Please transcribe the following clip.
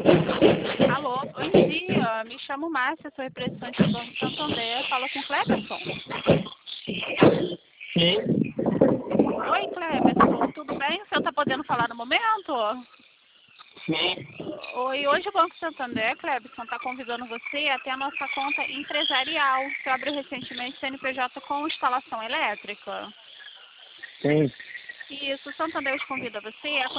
Alô, bom dia. Me chamo Márcia, sou representante do Banco Santander. Fala com o Cleberson. Sim, Oi, Cleberson, tudo bem? O senhor está podendo falar no momento? sim. Oi, hoje o Banco Santander, Cleberson, está convidando você a ter a nossa conta empresarial. Você abriu recentemente CNPJ com instalação elétrica. Sim. Isso, o Santander te convida você a